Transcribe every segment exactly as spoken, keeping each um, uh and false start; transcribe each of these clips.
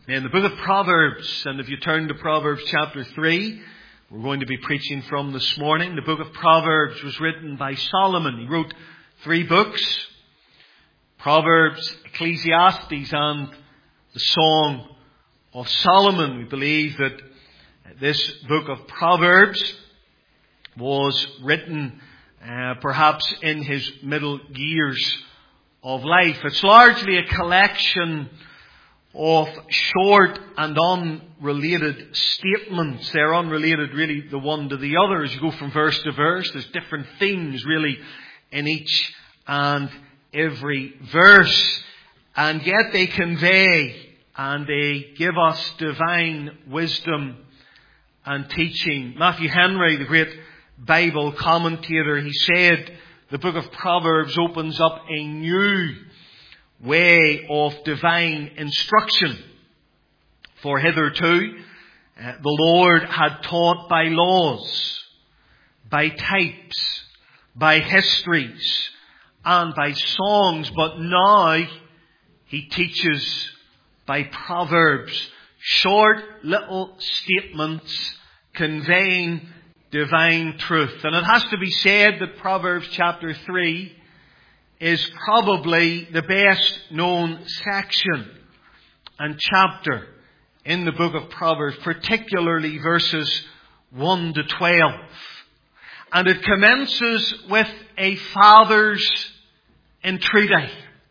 In the book of Proverbs, and if you turn to Proverbs chapter three, we're going to be preaching from this morning. The book of Proverbs was written by Solomon. He wrote three books: Proverbs, Ecclesiastes, and the Song of Solomon. We believe that this book of Proverbs was written uh, perhaps in his middle years of life. It's largely a collection of short and unrelated statements. They're unrelated really the one to the other as you go from verse to verse. There's different themes really in each and every verse. And yet they convey and they give us divine wisdom and teaching. Matthew Henry, the great Bible commentator, he said the book of Proverbs opens up a new way of divine instruction. For hitherto, uh, the Lord had taught by laws, by types, by histories, and by songs, but now He teaches by proverbs, short little statements conveying divine truth. And it has to be said that Proverbs chapter three is probably the best known section and chapter in the book of Proverbs, particularly verses one to twelve. And it commences with a father's entreaty.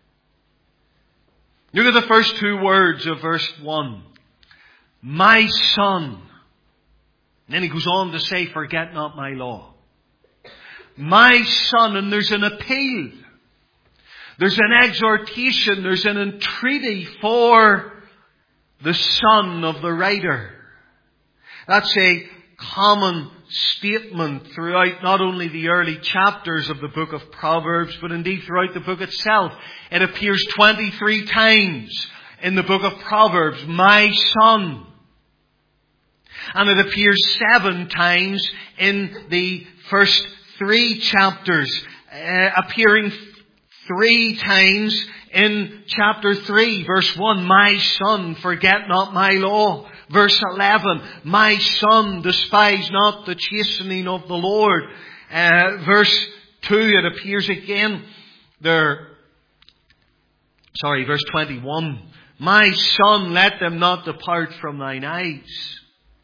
Look at the first two words of verse one. My son. And then he goes on to say, forget not my law. My son, and there's an appeal. There's an exhortation, there's an entreaty for the son of the writer. That's a common statement throughout not only the early chapters of the book of Proverbs, but indeed throughout the book itself. It appears twenty-three times in the book of Proverbs, my son. And it appears seven times in the first three chapters, uh, appearing Three times in chapter three, verse one, my son, forget not my law. Verse eleven, my son, despise not the chastening of the Lord. Uh, verse two, it appears again there. Sorry, verse twenty-one, my son, let them not depart from thine eyes.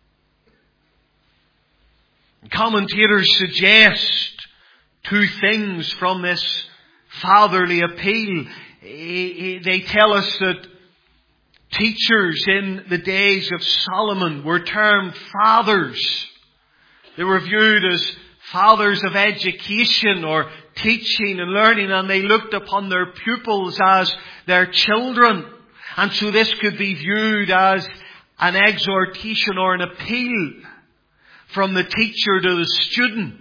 Commentators suggest two things from this fatherly appeal. They tell us that teachers in the days of Solomon were termed fathers. They were viewed as fathers of education or teaching and learning, and they looked upon their pupils as their children. And so this could be viewed as an exhortation or an appeal from the teacher to the student.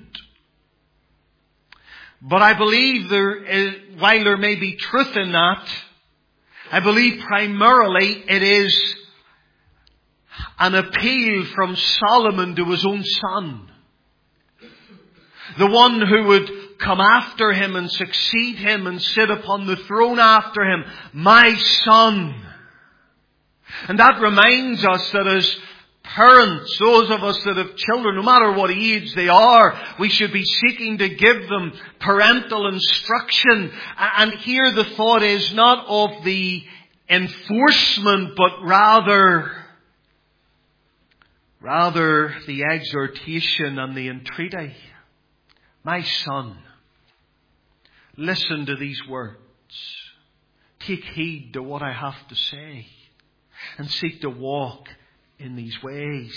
But I believe there is, while there may be truth in that, I believe primarily it is an appeal from Solomon to his own son. The one who would come after him and succeed him and sit upon the throne after him. My son. And that reminds us that as parents, those of us that have children, no matter what age they are, we should be seeking to give them parental instruction. And here the thought is not of the enforcement, but rather, rather the exhortation and the entreaty. My son, listen to these words. Take heed to what I have to say, and seek to walk in these ways.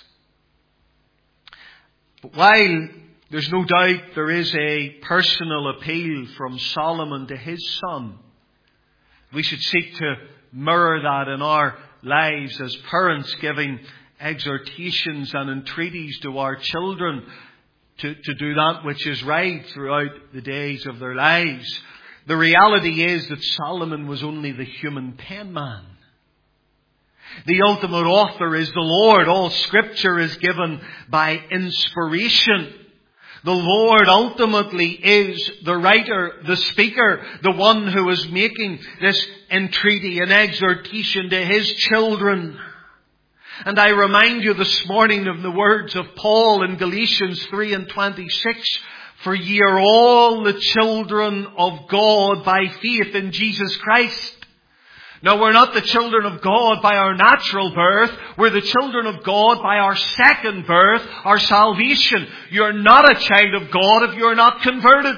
But while there's no doubt there is a personal appeal from Solomon to his son, we should seek to mirror that in our lives as parents, giving exhortations and entreaties to our children to, to do that which is right throughout the days of their lives. The reality is that Solomon was only the human penman. The ultimate author is the Lord. All Scripture is given by inspiration. The Lord ultimately is the writer, the speaker, the one who is making this entreaty and exhortation to His children. And I remind you this morning of the words of Paul in Galatians three and twenty-six. For ye are all the children of God by faith in Jesus Christ. Now, we're not the children of God by our natural birth. We're the children of God by our second birth, our salvation. You're not a child of God if you're not converted.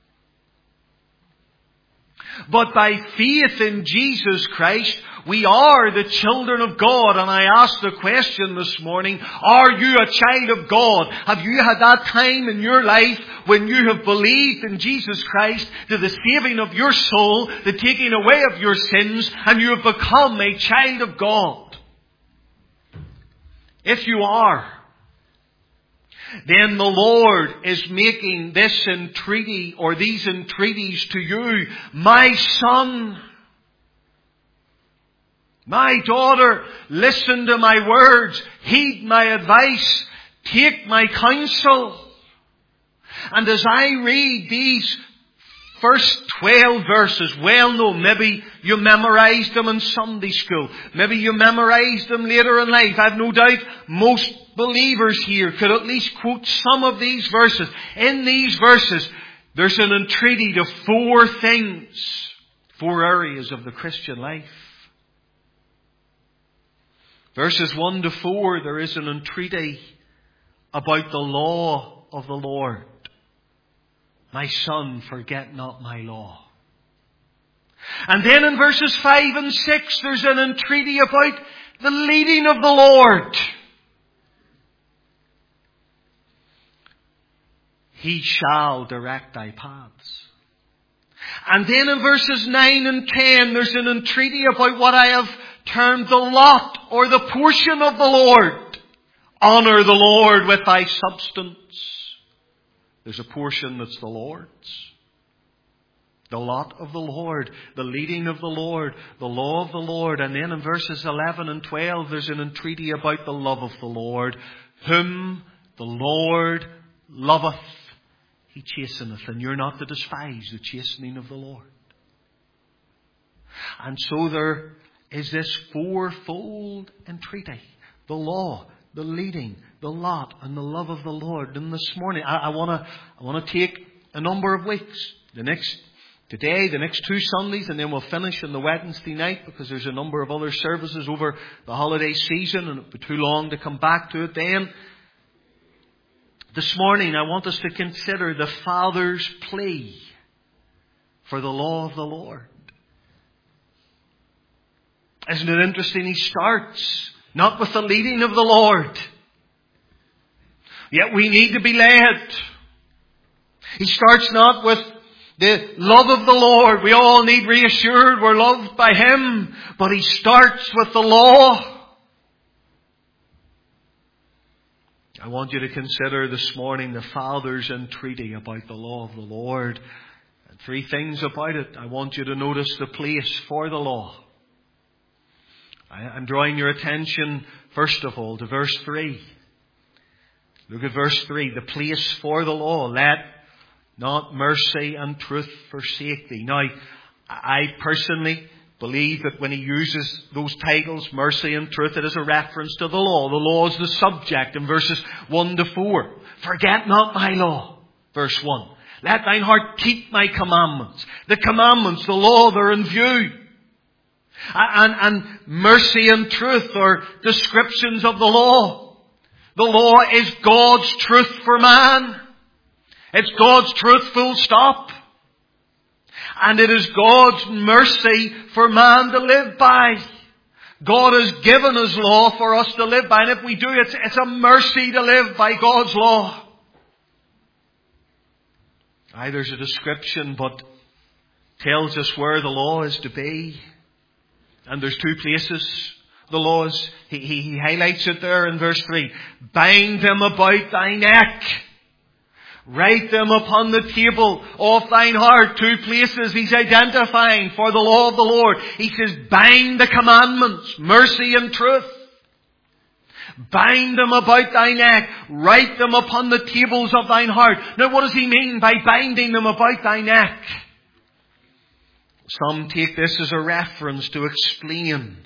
But by faith in Jesus Christ, we are the children of God. And I ask the question this morning, are you a child of God? Have you had that time in your life when you have believed in Jesus Christ to the saving of your soul, the taking away of your sins, and you have become a child of God? If you are, then the Lord is making this entreaty or these entreaties to you. My son, my daughter, listen to my words, heed my advice, take my counsel. And as I read these first twelve verses, well known, maybe you memorized them in Sunday school, maybe you memorized them later in life. I've no doubt most believers here could at least quote some of these verses. In these verses, there's an entreaty to four things, four areas of the Christian life. Verses one to four, there is an entreaty about the law of the Lord. My son, forget not my law. And then in verses five and six, there's an entreaty about the leading of the Lord. He shall direct thy paths. And then in verses nine and ten, there's an entreaty about what I have termed the lot or the portion of the Lord. Honour the Lord with thy substance. There's a portion that's the Lord's. The lot of the Lord, the leading of the Lord, the law of the Lord. And then in verses eleven and twelve, there's an entreaty about the love of the Lord. Whom the Lord loveth, He chasteneth. And you're not to despise the chastening of the Lord. And so there is this fourfold entreaty. The law, the leading, the lot, and the love of the Lord. And this morning, I, I want to I want to take a number of weeks. The next, today, the next two Sundays, and then we'll finish on the Wednesday night because there's a number of other services over the holiday season and it'll be too long to come back to it then. This morning, I want us to consider the Father's plea for the law of the Lord. Isn't it interesting? He starts not with the leading of the Lord. Yet we need to be led. He starts not with the love of the Lord. We all need reassured we're loved by Him. But He starts with the law. I want you to consider this morning the Father's entreaty about the law of the Lord. And three things about it. I want you to notice the place for the law. I'm drawing your attention, first of all, to verse three. Look at verse three. The place for the law. Let not mercy and truth forsake thee. Now, I personally believe that when he uses those titles, mercy and truth, it is a reference to the law. The law is the subject in verses one to four. Forget not my law. Verse one. Let thine heart keep my commandments. The commandments, the law, they're in view. And, and mercy and truth are descriptions of the law. The law is God's truth for man. It's God's truth, full stop. And it is God's mercy for man to live by. God has given His law for us to live by. And if we do, it's, it's a mercy to live by God's law. Aye, there's a description, but tells us where the law is to be. And there's two places. The law is, he, he, he highlights it there in verse three. Bind them about thy neck. Write them upon the table of thine heart. Two places he's identifying for the law of the Lord. He says, bind the commandments, mercy and truth. Bind them about thy neck. Write them upon the tables of thine heart. Now what does he mean by binding them about thy neck? Some take this as a reference to explain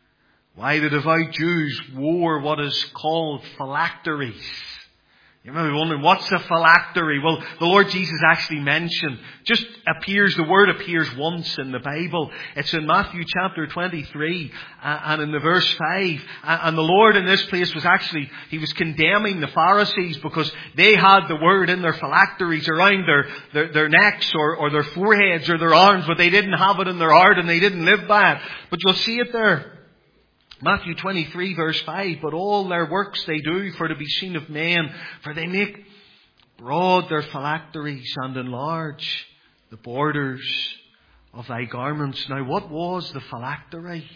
why the devout Jews wore what is called phylacteries. You may be wondering, what's a phylactery? Well, the Lord Jesus actually mentioned, just appears, the word appears once in the Bible. It's in Matthew chapter twenty-three uh, and in the verse five. Uh, and the Lord in this place was actually, He was condemning the Pharisees because they had the word in their phylacteries around their, their, their necks or, or their foreheads or their arms, but they didn't have it in their heart and they didn't live by it. But you'll see it there. Matthew twenty-three verse five, but all their works they do for to be seen of men, for they make broad their phylacteries and enlarge the borders of thy garments. Now what was the phylactery?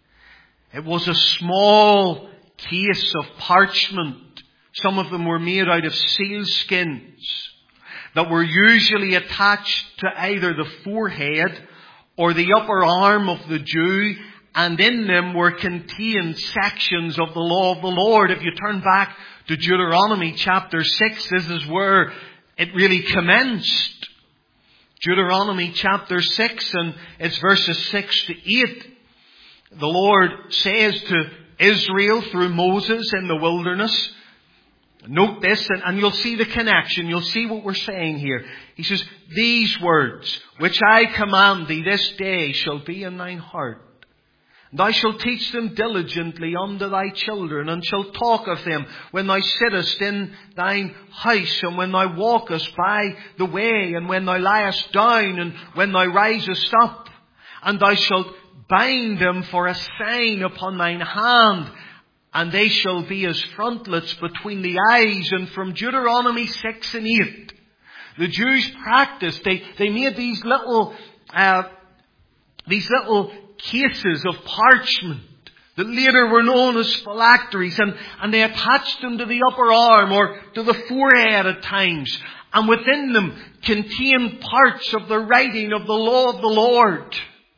It was a small case of parchment. Some of them were made out of seal skins that were usually attached to either the forehead or the upper arm of the Jew. And in them were contained sections of the law of the Lord. If you turn back to Deuteronomy chapter six, this is where it really commenced. Deuteronomy chapter six, and it's verses six to eight. The Lord says to Israel through Moses in the wilderness, note this, and, and you'll see the connection. You'll see what we're saying here. He says, these words which I command thee this day shall be in thine heart. Thou shalt teach them diligently unto thy children, and shalt talk of them when thou sittest in thine house, and when thou walkest by the way, and when thou liest down, and when thou risest up. And thou shalt bind them for a sign upon thine hand, and they shall be as frontlets between the eyes. And from Deuteronomy six and eight, the Jews practiced, they, they made these little, uh, these little cases of parchment that later were known as phylacteries, and, and they attached them to the upper arm or to the forehead at times, and within them contained parts of the writing of the law of the Lord.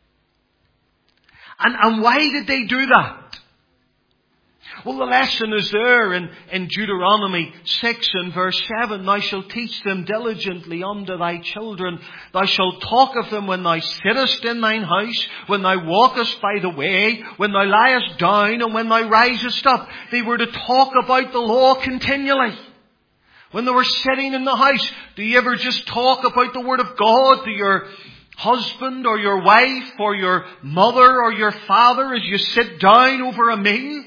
And, and why did they do that? Well, the lesson is there in, in Deuteronomy six and verse seven. Thou shalt teach them diligently unto thy children. Thou shalt talk of them when thou sittest in thine house, when thou walkest by the way, when thou liest down, and when thou risest up. They were to talk about the law continually. When they were sitting in the house, do you ever just talk about the Word of God to your husband or your wife or your mother or your father as you sit down over a meal?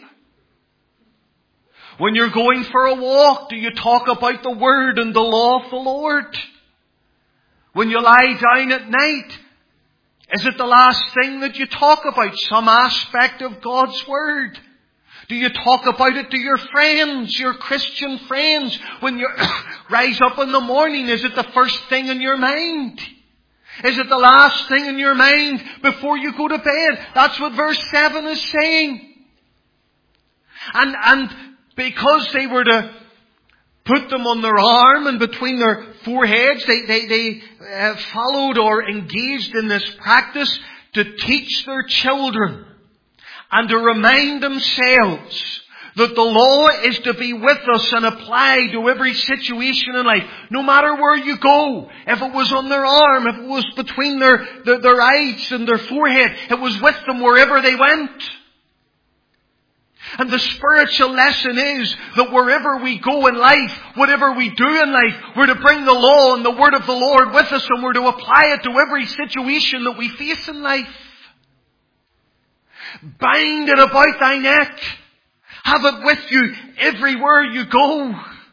When you're going for a walk, do you talk about the Word and the law of the Lord? When you lie down at night, is it the last thing that you talk about? Some aspect of God's Word? Do you talk about it to your friends, your Christian friends? When you rise up in the morning, is it the first thing in your mind? Is it the last thing in your mind before you go to bed? That's what verse seven is saying. And, and, because they were to put them on their arm and between their foreheads, they, they, they uh, followed or engaged in this practice to teach their children and to remind themselves that the law is to be with us and apply to every situation in life, no matter where you go. If it was on their arm, if it was between their, their, their eyes and their forehead, it was with them wherever they went. And the spiritual lesson is that wherever we go in life, whatever we do in life, we're to bring the law and the Word of the Lord with us, and we're to apply it to every situation that we face in life. Bind it about thy neck. Have it with you everywhere you go.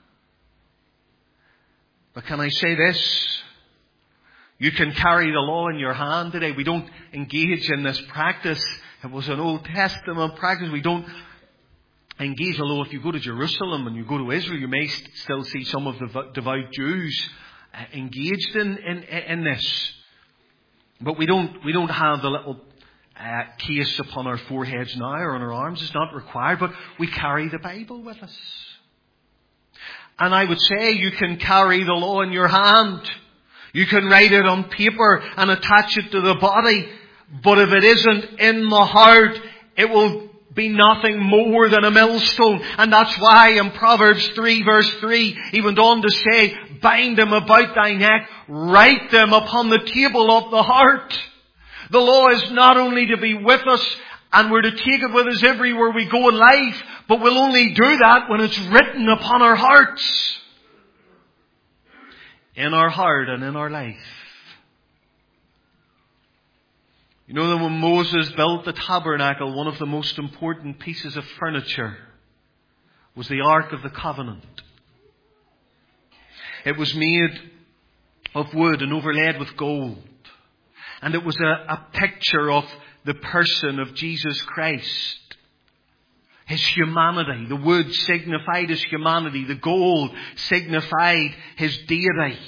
But can I say this? You can carry the law in your hand today. We don't engage in this practice. It was an Old Testament practice. We don't engage, although if you go to Jerusalem and you go to Israel, you may still see some of the devout Jews engaged in, in, in this. But we don't, we don't have the little uh, case upon our foreheads now or on our arms. It's not required, but we carry the Bible with us. And I would say you can carry the law in your hand. You can write it on paper and attach it to the body. But if it isn't in the heart, it will be nothing more than a millstone. And that's why in Proverbs three verse three, he went on to say, bind them about thy neck, write them upon the table of the heart. The law is not only to be with us, and we're to take it with us everywhere we go in life, but we'll only do that when it's written upon our hearts. In our heart and in our life. You know that when Moses built the tabernacle, one of the most important pieces of furniture was the Ark of the Covenant. It was made of wood and overlaid with gold. And it was a, a picture of the person of Jesus Christ. His humanity. The wood signified his humanity. The gold signified his deity.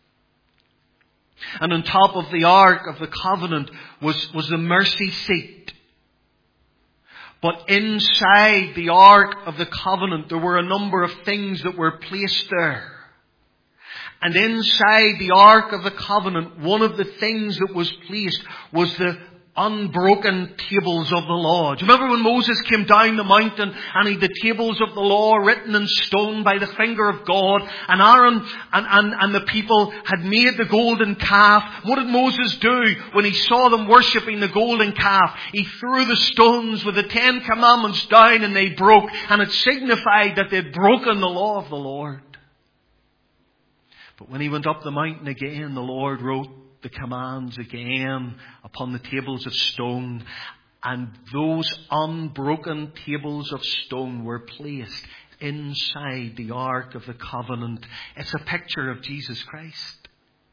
And on top of the Ark of the Covenant was, was the mercy seat. But inside the Ark of the Covenant there were a number of things that were placed there. And inside the Ark of the Covenant, one of the things that was placed was the unbroken tables of the law. Do you remember when Moses came down the mountain and he had the tables of the law written in stone by the finger of God, and Aaron and, and, and the people had made the golden calf? What did Moses do when he saw them worshipping the golden calf? He threw the stones with the Ten Commandments down and they broke, and it signified that they'd broken the law of the Lord. But when he went up the mountain again, the Lord wrote the commands again upon the tables of stone. And those unbroken tables of stone were placed inside the Ark of the Covenant. It's a picture of Jesus Christ.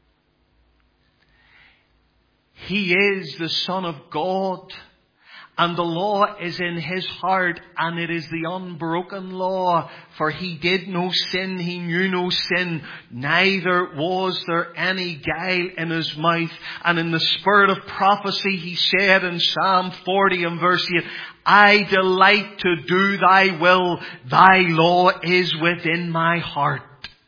He is the Son of God. And the law is in his heart, and it is the unbroken law. For he did no sin, he knew no sin, neither was there any guile in his mouth. And in the spirit of prophecy he said in Psalm forty and verse eight, I delight to do thy will, thy law is within my heart.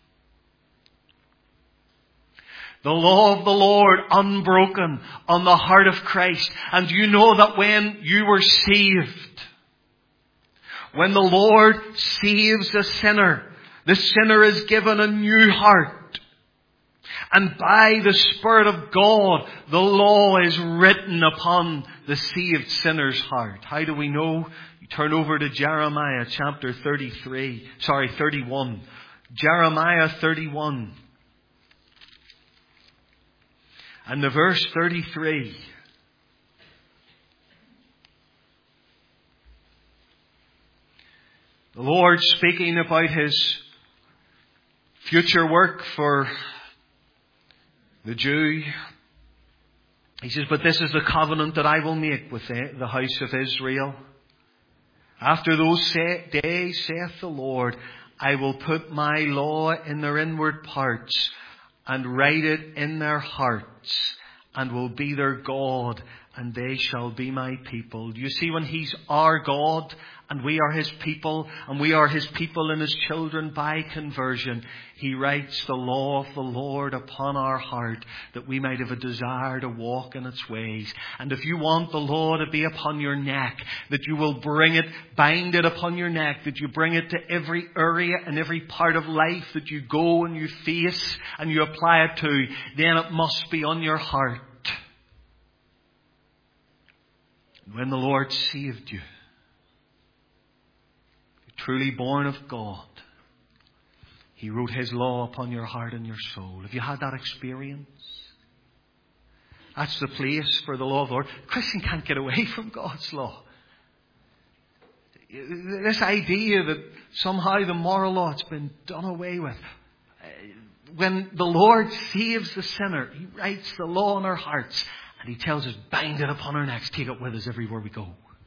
The law of the Lord unbroken on the heart of Christ. And you know that when you were saved, when the Lord saves a sinner, the sinner is given a new heart. And by the Spirit of God, the law is written upon the saved sinner's heart. How do we know? You turn over to Jeremiah chapter thirty-three, sorry, thirty-one. Jeremiah thirty-one. And the verse thirty-three. The Lord speaking about his future work for the Jew. He says, but this is the covenant that I will make with the house of Israel. After those days, saith the Lord, I will put my law in their inward parts, and write it in their hearts, and will be their God, and they shall be my people. Do you see, when he's our God, and we are his people, and we are his people and his children by conversion, he writes the law of the Lord upon our heart, that we might have a desire to walk in its ways. And if you want the law to be upon your neck, that you will bring it, bind it upon your neck, that you bring it to every area and every part of life that you go and you face and you apply it to, then it must be on your heart. When the Lord saved you, truly born of God, he wrote his law upon your heart and your soul. Have you had that experience? That's the place for the law of the Lord. A Christian can't get away from God's law. This idea that somehow the moral law has been done away with. When the Lord saves the sinner, he writes the law in our hearts, and he tells us, bind it upon our necks, take it with us everywhere we go.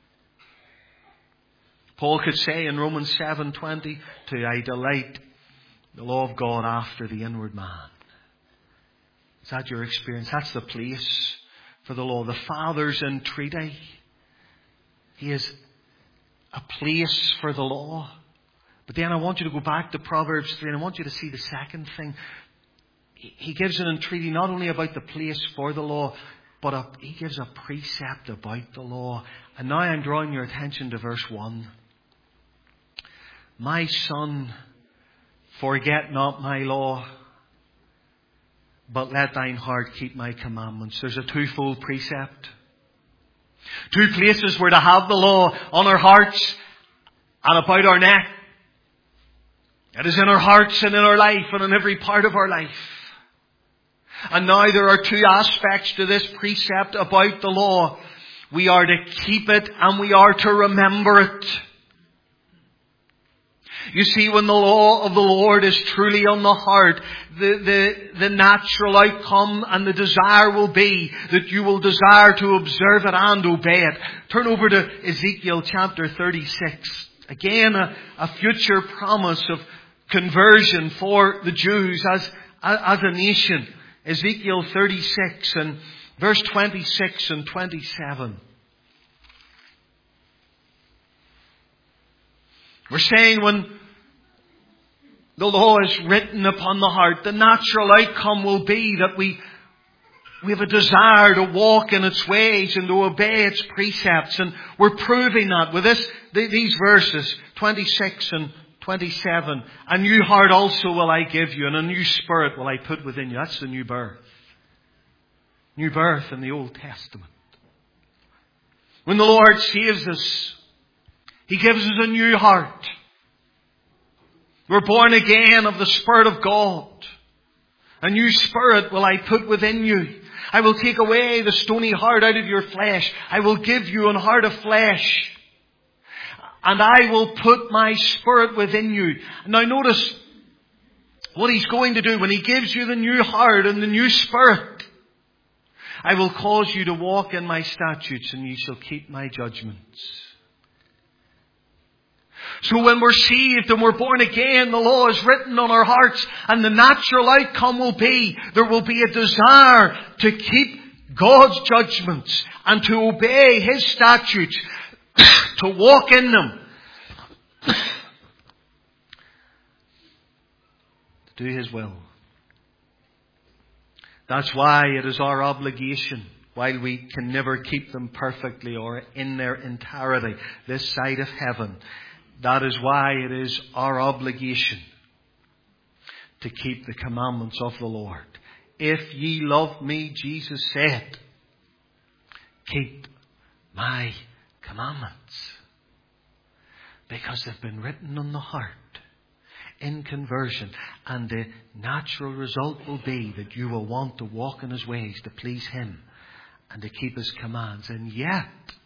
Paul could say in Romans seven twenty, to I delight the law of God after the inward man. Is that your experience? That's the place for the law. The Father's entreaty. He is a place for the law. But then I want you to go back to Proverbs three, and I want you to see the second thing. He gives an entreaty not only about the place for the law, but a, he gives a precept about the law. And now I'm drawing your attention to verse one. My son, forget not my law, but let thine heart keep my commandments. There's a twofold precept. Two places we're to have the law: on our hearts and about our neck. It is in our hearts and in our life and in every part of our life. And now there are two aspects to this precept about the law. We are to keep it and we are to remember it. You see, when the law of the Lord is truly on the heart, the, the, the natural outcome and the desire will be that you will desire to observe it and obey it. Turn over to Ezekiel chapter thirty-six. Again, a, a future promise of conversion for the Jews as, as a nation. Ezekiel thirty-six and verse twenty-six and twenty-seven. We're saying when the law is written upon the heart, the natural outcome will be that we, we have a desire to walk in its ways and to obey its precepts. And we're proving that with this, these verses, twenty-six and twenty-seven. A new heart also will I give you, and a new spirit will I put within you. That's the new birth. New birth in the Old Testament. When the Lord saves us, He gives us a new heart. We're born again of the Spirit of God. A new spirit will I put within you. I will take away the stony heart out of your flesh. I will give you an heart of flesh. And I will put my spirit within you. Now notice what He's going to do when He gives you the new heart and the new spirit. I will cause you to walk in my statutes, and ye shall keep my judgments. So when we're saved and we're born again, the law is written on our hearts, and the natural outcome will be there will be a desire to keep God's judgments and to obey His statutes, to walk in them, to do His will. That's why it is our obligation, while we can never keep them perfectly or in their entirety this side of heaven, that is why it is our obligation to keep the commandments of the Lord. If ye love me, Jesus said, keep my commandments. Because they've been written on the heart in conversion. And the natural result will be that you will want to walk in His ways to please Him and to keep His commands. And yet,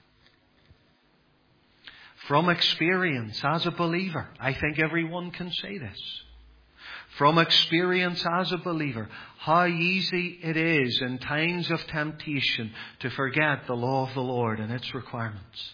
from experience as a believer, I think everyone can say this. From experience as a believer, how easy it is in times of temptation to forget the law of the Lord and its requirements.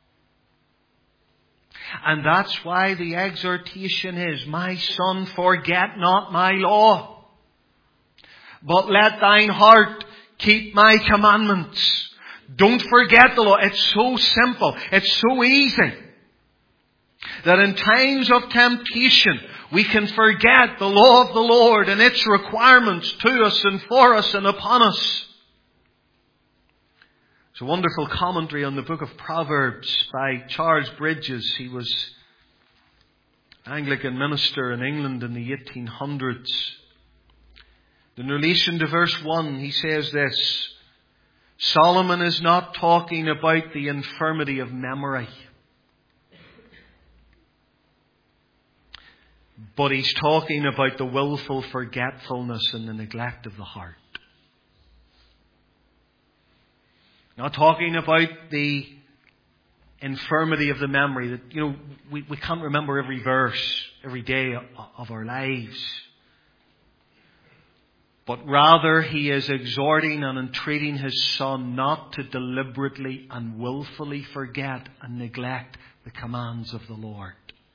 And that's why the exhortation is, my son, forget not my law, but let thine heart keep my commandments. Don't forget the law. It's so simple. It's so easy that in times of temptation, we can forget the law of the Lord and its requirements to us and for us and upon us. It's a wonderful commentary on the book of Proverbs by Charles Bridges. He was an Anglican minister in England in the eighteen hundreds. In relation to verse one, he says this: Solomon is not talking about the infirmity of memory, but he's talking about the willful forgetfulness and the neglect of the heart. Not talking about the infirmity of the memory, that, you know, we, we can't remember every verse every day of our lives. But rather he is exhorting and entreating his son not to deliberately and willfully forget and neglect the commands of the Lord.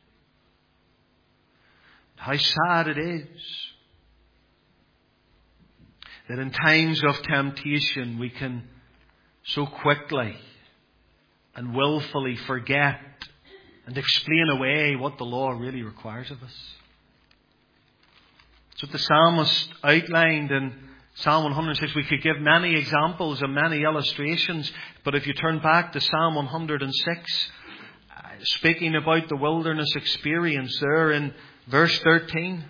How sad it is that in times of temptation we can so quickly and willfully forget and explain away what the law really requires of us. It's what the psalmist outlined in Psalm one hundred six, we could give many examples and many illustrations, but if you turn back to Psalm one hundred six, speaking about the wilderness experience there in verse thirteen.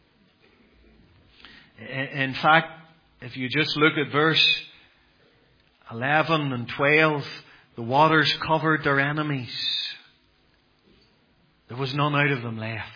In fact, if you just look at verse eleven and twelve, the waters covered their enemies. There was none out of them left.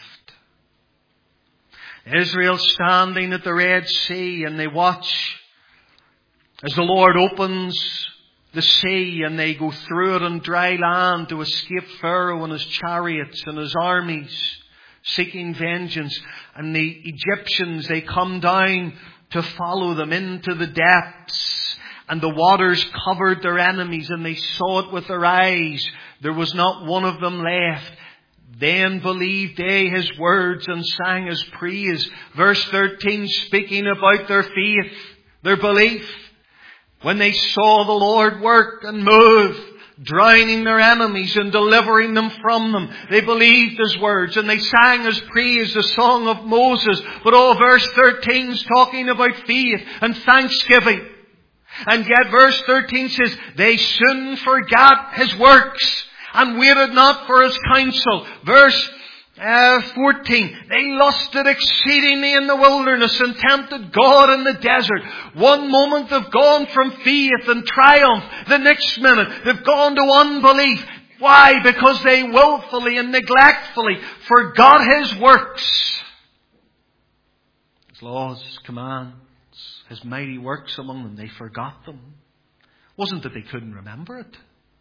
Israel standing at the Red Sea, and they watch as the Lord opens the sea and they go through it on dry land to escape Pharaoh and his chariots and his armies seeking vengeance. And the Egyptians, they come down to follow them into the depths. And the waters covered their enemies, and they saw it with their eyes. There was not one of them left. Then believed they his words and sang his praise. Verse thirteen, speaking about their faith, their belief. When they saw the Lord work and move, drowning their enemies and delivering them from them, they believed his words and they sang his praise, the song of Moses. But all verse thirteen is talking about faith and thanksgiving. And yet verse thirteen says, they soon forgot his works and waited not for his counsel. Verse uh, fourteen, they lusted exceedingly in the wilderness and tempted God in the desert. One moment they've gone from faith and triumph. The next minute they've gone to unbelief. Why? Because they willfully and neglectfully forgot his works. His laws, his commands, his mighty works among them. They forgot them. It wasn't that they couldn't remember it.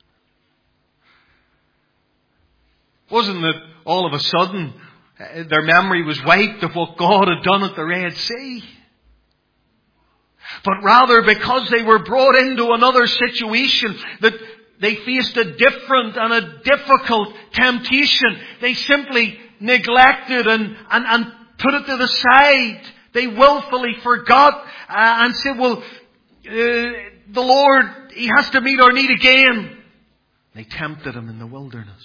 Wasn't that all of a sudden their memory was wiped of what God had done at the Red Sea. But rather because they were brought into another situation, that they faced a different and a difficult temptation, they simply neglected and, and, and put it to the side. They willfully forgot uh, and said, well, uh, the Lord, he has to meet our need again. They tempted him in the wilderness.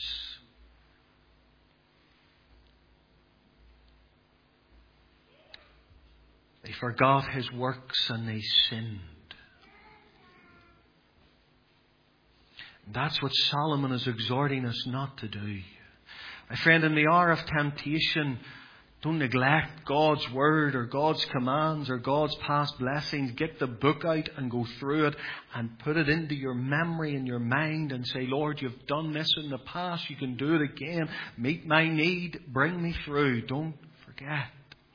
They forgot his works and they sinned. That's what Solomon is exhorting us not to do. My friend, in the hour of temptation, don't neglect God's word or God's commands or God's past blessings. Get the book out and go through it and put it into your memory and your mind and say, Lord, you've done this in the past. You can do it again. Meet my need. Bring me through. Don't forget.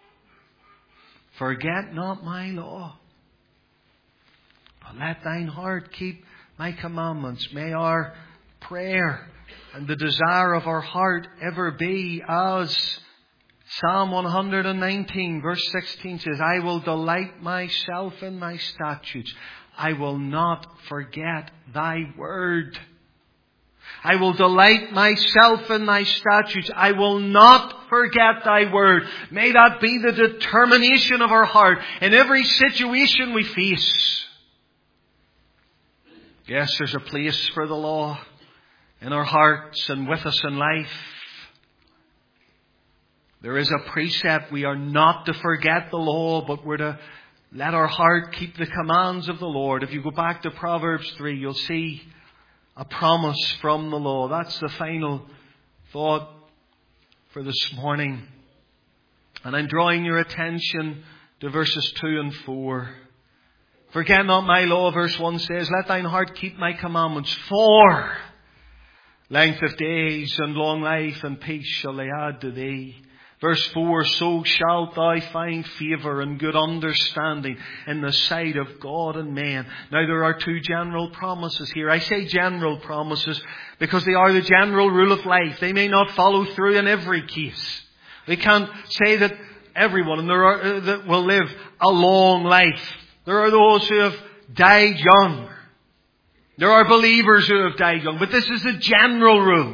Forget not my law, but let thine heart keep my commandments. May our prayer and the desire of our heart ever be as Psalm one hundred nineteen verse sixteen says, I will delight myself in thy statutes. I will not forget thy word. I will delight myself in thy statutes. I will not forget thy word. May that be the determination of our heart in every situation we face. Yes, there's a place for the law in our hearts and with us in life. There is a precept. We are not to forget the law, but we're to let our heart keep the commands of the Lord. If you go back to Proverbs three, you'll see a promise from the law. That's the final thought for this morning. And I'm drawing your attention to verses two and four. Forget not my law, verse one says, let thine heart keep my commandments, for length of days and long life and peace shall they add to thee. Verse four, so shalt thou find favour and good understanding in the sight of God and man. Now there are two general promises here. I say general promises because they are the general rule of life. They may not follow through in every case. We can't say that everyone and there are, uh, that will live a long life. There are those who have died young. There are believers who have died young. But this is the general rule.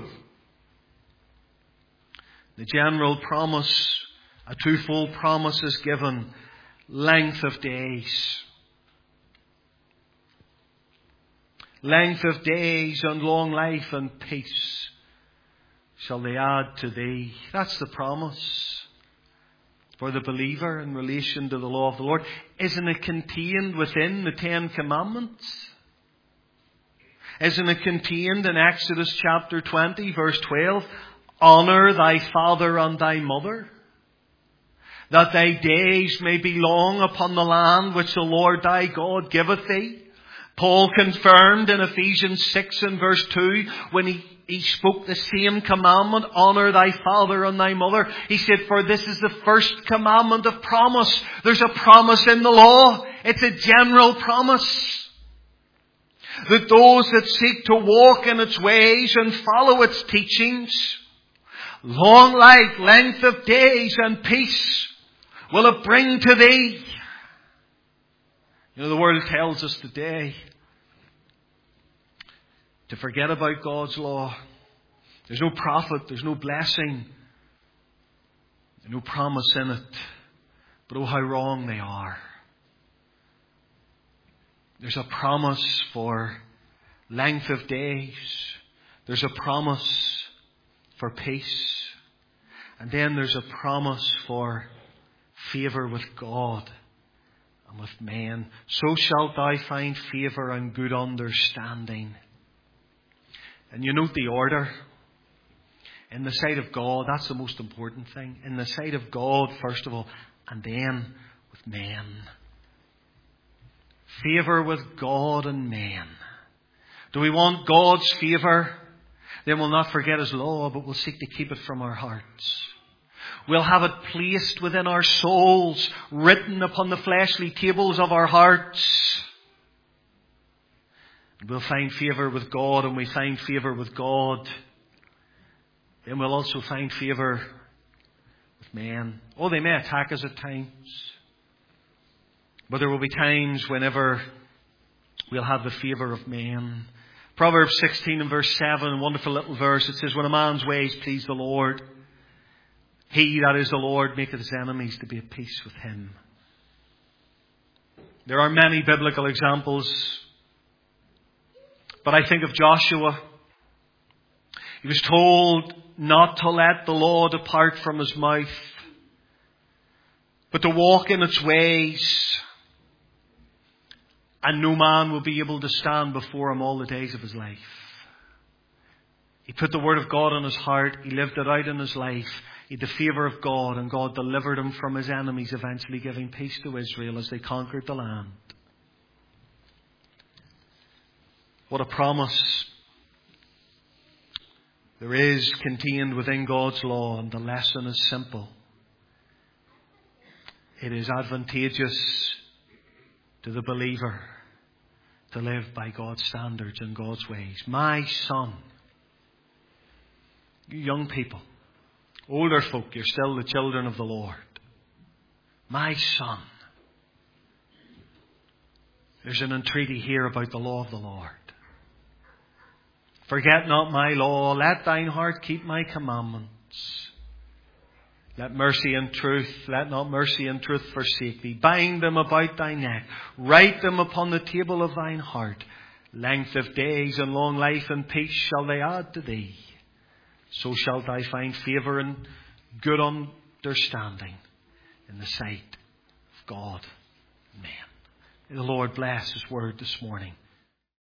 The general promise, a twofold promise is given. Length of days. Length of days and long life and peace shall they add to thee. That's the promise. for the believer in relation to the law of the Lord? Isn't it contained within the Ten Commandments? Isn't it contained in Exodus chapter twenty, verse twelve? Honour thy father and thy mother, that thy days may be long upon the land which the Lord thy God giveth thee. Paul confirmed in Ephesians six and verse two, when he, he spoke the same commandment, honour thy father and thy mother. He said, for this is the first commandment of promise. There's a promise in the law. It's a general promise. That those that seek to walk in its ways and follow its teachings, long life, length of days and peace will it bring to thee. You know, the world tells us today to forget about God's law. There's no profit, there's no blessing, there's no promise in it. But oh, how wrong they are. There's a promise for length of days. There's a promise for peace. And then there's a promise for favour with God and with men. So shalt thou find favour and good understanding. And you note the order. In the sight of God, that's the most important thing. In the sight of God, first of all, and then with men. Favour with God and men. Do we want God's favour? Then we'll not forget His law, but we'll seek to keep it from our hearts. We'll have it placed within our souls, written upon the fleshly tables of our hearts. We'll find favour with God, and we find favour with God. Then we'll also find favour with men. Oh, they may attack us at times. But there will be times whenever we'll have the favour of men. Proverbs sixteen and verse seven, a wonderful little verse. It says, when a man's ways please the Lord, he, that is the Lord, maketh his enemies to be at peace with him. There are many biblical examples. But I think of Joshua. He was told not to let the law depart from his mouth, but to walk in its ways. And no man will be able to stand before him all the days of his life. He put the word of God in his heart. He lived it out in his life. He had the favour of God, and God delivered him from his enemies, eventually giving peace to Israel as they conquered the land. What a promise there is contained within God's law, and the lesson is simple. It is advantageous to the believer to live by God's standards and God's ways. My son, you young people, older folk, you're still the children of the Lord. My son, there's an entreaty here about the law of the Lord. Forget not my law, let thine heart keep my commandments. Let mercy and truth, let not mercy and truth forsake thee. Bind them about thy neck. Write them upon the table of thine heart. Length of days and long life and peace shall they add to thee. So shalt thou find favour and good understanding in the sight of God and man. May the Lord bless His word this morning.